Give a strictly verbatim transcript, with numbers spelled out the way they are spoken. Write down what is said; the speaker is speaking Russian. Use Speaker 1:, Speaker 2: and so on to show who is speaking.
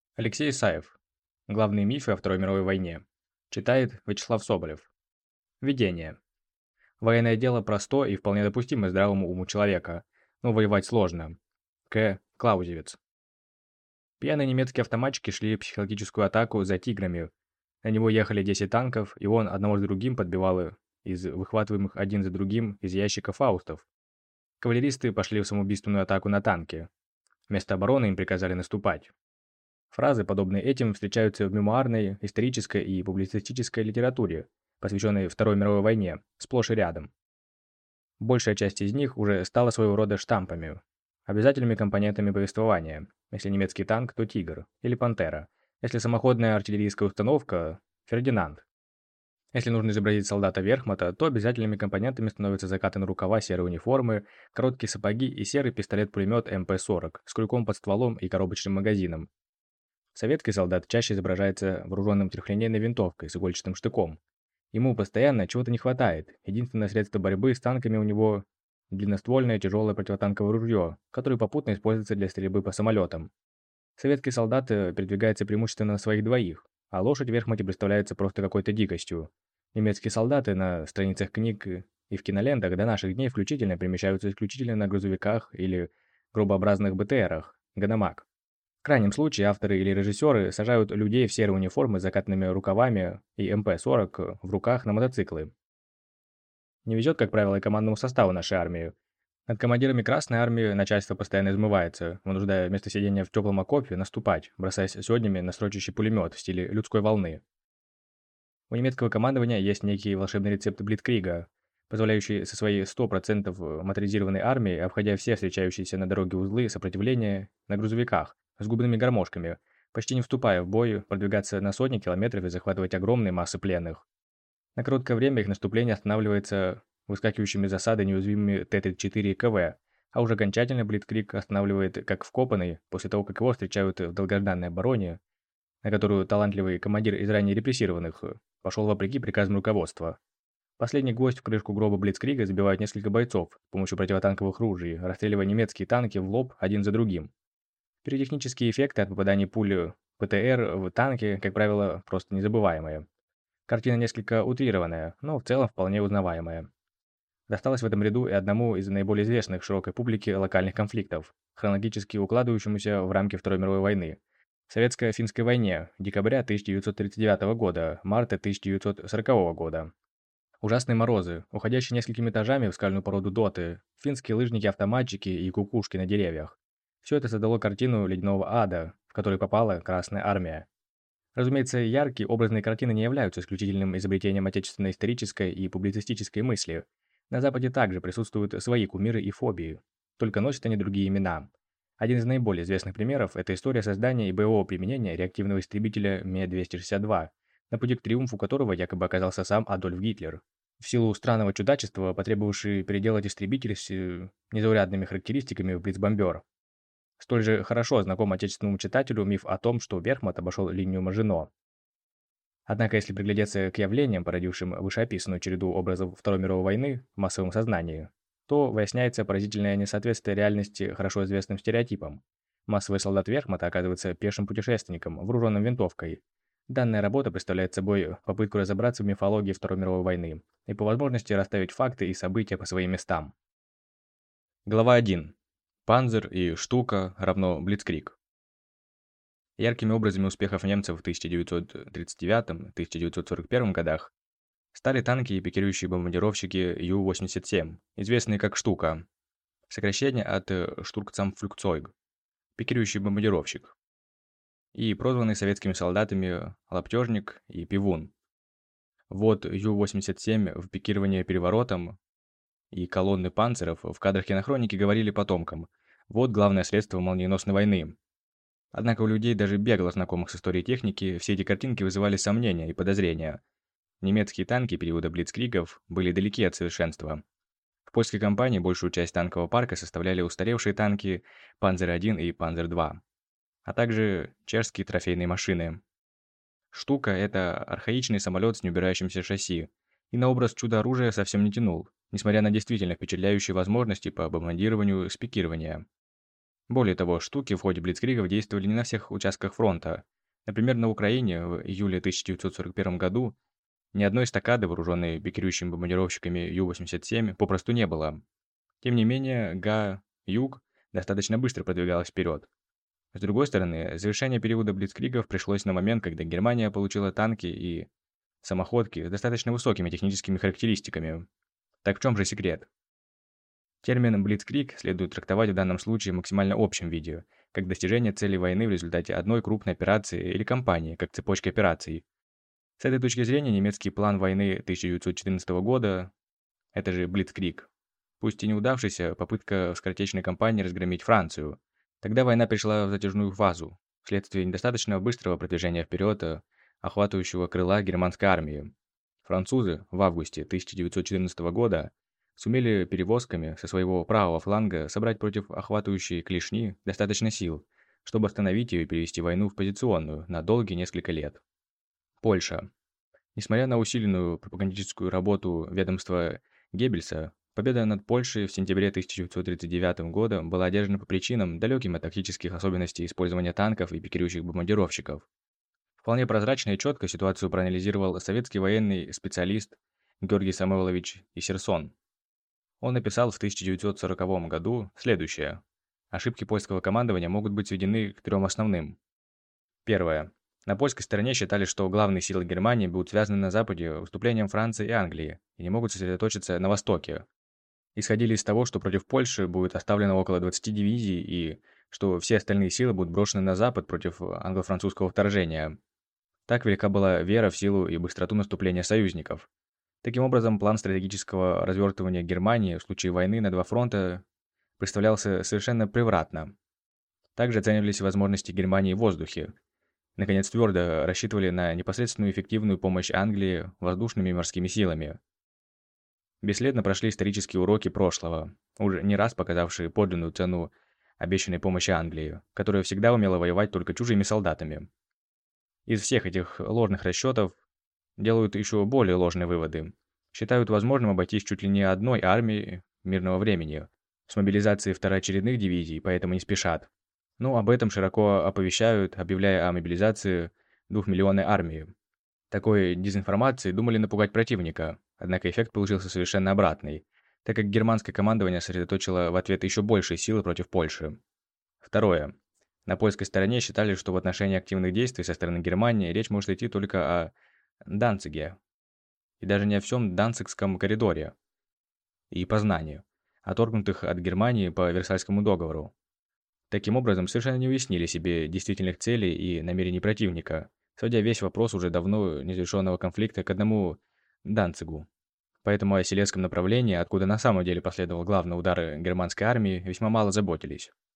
Speaker 1: Алексей Исаев. Главные мифы о Второй мировой войне. Читает Вячеслав Соболев. Введение. Военное дело простое и вполне допустимо здравому уму человека, но воевать сложно. К. Клаузевиц. Пьяные немецкие автоматчики шли психологическую атаку за тиграми. На него ехали десять танков, и он одного за другим подбивал из выхватываемых один за другим из ящика фаустов. Кавалеристы пошли в самоубийственную атаку на танки. Вместо обороны им приказали наступать. Фразы, подобные этим, встречаются в мемуарной, исторической и публицистической литературе, посвященной Второй мировой войне, сплошь и рядом. Большая часть из них уже стала своего рода штампами, обязательными компонентами повествования. Если немецкий танк, то «Тигр» или «Пантера». Если самоходная артиллерийская установка – «Фердинанд». Если нужно изобразить солдата Верхмата, то обязательными компонентами становятся закатаны рукава серой униформы, короткие сапоги и серый пистолет-пулемет эм пэ сорок с крюком под стволом и коробочным магазином. Советский солдат чаще изображается вооруженным трехлинейной винтовкой с игольчатым штыком. Ему постоянно чего-то не хватает. Единственное средство борьбы с танками у него – длинноствольное тяжелое противотанковое ружье, которое попутно используется для стрельбы по самолетам. Советский солдат передвигается преимущественно на своих двоих, а лошадь в Верхмате представляется просто какой-то дикостью. Немецкие солдаты на страницах книг и в кинолентах до наших дней включительно перемещаются исключительно на грузовиках или гробообразных бэ тэ эрах, Ганамак. В крайнем случае авторы или режиссеры сажают людей в серые униформы с закатанными рукавами и эм пэ сорок в руках на мотоциклы. Не везет, как правило, и командному составу нашей армии. Над командирами Красной армии начальство постоянно измывается, вынуждая вместо сидения в теплом окопе наступать, бросаясь сёднями на строчащий пулемет в стиле людской волны. У немецкого командования есть некий волшебный рецепт Блицкрига, позволяющий со своей сто процентов моторизированной армией, обходя все встречающиеся на дороге узлы сопротивления на грузовиках, с губными гармошками, почти не вступая в бой, продвигаться на сотни километров и захватывать огромные массы пленных. На короткое время их наступление останавливается выскакивающими из засады неуязвимыми тэ тридцать четыре и ка вэ, а уже окончательно Блицкриг останавливает как вкопанный, после того, как его встречают в долгожданной обороне, на которую талантливый командир из ранее репрессированных пошел вопреки приказам руководства. Последний гвоздь в крышку гроба Блицкрига забивают несколько бойцов с помощью противотанковых ружей, расстреливая немецкие танки в лоб один за другим. Пиротехнические эффекты от попадания пули пэ тэ эр в танки, как правило, просто незабываемые. Картина несколько утрированная, но в целом вполне узнаваемая. Досталось в этом ряду и одному из наиболее известных широкой публике локальных конфликтов, хронологически укладывающемуся в рамки Второй мировой войны. Советско-финской войне, декабря тысяча девятьсот тридцать девятого года, марта тысяча девятьсот сорокового года. Ужасные морозы, уходящие несколькими этажами в скальную породу доты, финские лыжники-автоматчики и кукушки на деревьях. Все это создало картину ледяного ада, в который попала Красная армия. Разумеется, яркие образные картины не являются исключительным изобретением отечественной исторической и публицистической мысли. На Западе также присутствуют свои кумиры и фобии, только носят они другие имена. Один из наиболее известных примеров – это история создания и боевого применения реактивного истребителя Ме двести шестьдесят два, на пути к триумфу которого якобы оказался сам Адольф Гитлер. В силу странного чудачества, потребовавший переделать истребитель с незаурядными характеристиками в блицбомбер. Столь же хорошо знаком отечественному читателю миф о том, что Верхмат обошел линию Мажино. Однако, если приглядеться к явлениям, породившим вышеописанную череду образов Второй мировой войны в массовом сознании, то выясняется поразительное несоответствие реальности хорошо известным стереотипам. Массовый солдат Верхмата оказывается пешим путешественником, вооруженным винтовкой. Данная работа представляет собой попытку разобраться в мифологии Второй мировой войны и по возможности расставить факты и события по своим местам. Глава один. Панзер и штука равно Блицкриг. Яркими образами успехов немцев в тысяча девятьсот тридцать девятом — тысяча девятьсот сорок первом годах стали танки и пикирующие бомбардировщики Ю восемьдесят семь, известные как «Штука», сокращение от «Штуркцамфлюгцойг» — пикирующий бомбардировщик, и прозванный советскими солдатами «Лаптежник» и «Пивун». Вот Ю восемьдесят семь в пикировании переворотом и колонны панцеров в кадрах кинохроники говорили потомкам: вот главное средство молниеносной войны. Однако у людей, даже бегло знакомых с историей техники, все эти картинки вызывали сомнения и подозрения. Немецкие танки периода Блицкригов были далеки от совершенства. В польской кампании большую часть танкового парка составляли устаревшие танки Панзер один и Панзер два, а также чешские трофейные машины. «Штука» — это архаичный самолет с неубирающимся шасси, и на образ чудо-оружия совсем не тянул, несмотря на действительно впечатляющие возможности по бомбардированию с пикирования. Более того, штуки в ходе блицкригов действовали не на всех участках фронта. Например, на Украине в июле тысяча девятьсот сорок первом году ни одной эстакады, вооруженной пикирующими бомбардировщиками Ю восемьдесят семь, попросту не было. Тем не менее, Га-Юг достаточно быстро продвигалась вперед. С другой стороны, завершение периода блицкригов пришлось на момент, когда Германия получила танки и самоходки с достаточно высокими техническими характеристиками. Так в чем же секрет? Термин «блицкриг» следует трактовать в данном случае в максимально общем виде, как достижение цели войны в результате одной крупной операции или кампании, как цепочка операций. С этой точки зрения немецкий план войны тысяча девятьсот четырнадцатого года, это же блицкриг, пусть и неудавшаяся попытка в скоротечной кампании разгромить Францию. Тогда война пришла в затяжную фазу, вследствие недостаточно быстрого продвижения вперед охватывающего крыла германской армии. Французы в августе тысяча девятьсот четырнадцатого года сумели перевозками со своего правого фланга собрать против охватывающей клешни достаточно сил, чтобы остановить ее и перевести войну в позиционную на долгие несколько лет. Польша. Несмотря на усиленную пропагандистскую работу ведомства Геббельса, победа над Польшей в сентябре тысяча девятьсот тридцать девятого года была одержана по причинам, далеким от тактических особенностей использования танков и пикирующих бомбардировщиков. Вполне прозрачно и четко ситуацию проанализировал советский военный специалист Георгий Самойлович Исерсон. Он написал в тысяча девятьсот сороковом году следующее. Ошибки польского командования могут быть сведены к трем основным. Первое. На польской стороне считали, что главные силы Германии будут связаны на Западе выступлением Франции и Англии и не могут сосредоточиться на Востоке. Исходили из того, что против Польши будет оставлено около двадцати дивизий и что все остальные силы будут брошены на Запад против англо-французского вторжения. Так велика была вера в силу и быстроту наступления союзников. Таким образом, план стратегического развертывания Германии в случае войны на два фронта представлялся совершенно превратно. Также оценивались возможности Германии в воздухе. Наконец, твердо рассчитывали на непосредственную эффективную помощь Англии воздушными и морскими силами. Бесследно прошли исторические уроки прошлого, уже не раз показавшие подлинную цену обещанной помощи Англии, которая всегда умела воевать только чужими солдатами. Из всех этих ложных расчетов делают еще более ложные выводы. Считают возможным обойтись чуть ли не одной армией мирного времени, с мобилизацией второочередных дивизий, поэтому не спешат. Но об этом широко оповещают, объявляя о мобилизации двухмиллионной армии. Такой дезинформацией думали напугать противника, однако эффект получился совершенно обратный, так как германское командование сосредоточило в ответ еще большие силы против Польши. Второе. На польской стороне считали, что в отношении активных действий со стороны Германии речь может идти только о Данциге, и даже не о всем Данцигском коридоре и Познании, оторгнутых от Германии по Версальскому договору. Таким образом, совершенно не уяснили себе действительных целей и намерений противника, сводя весь вопрос уже давно незавершенного конфликта к одному Данцигу. Поэтому о Силезском направлении, откуда на самом деле последовал главный удар германской армии, весьма мало заботились.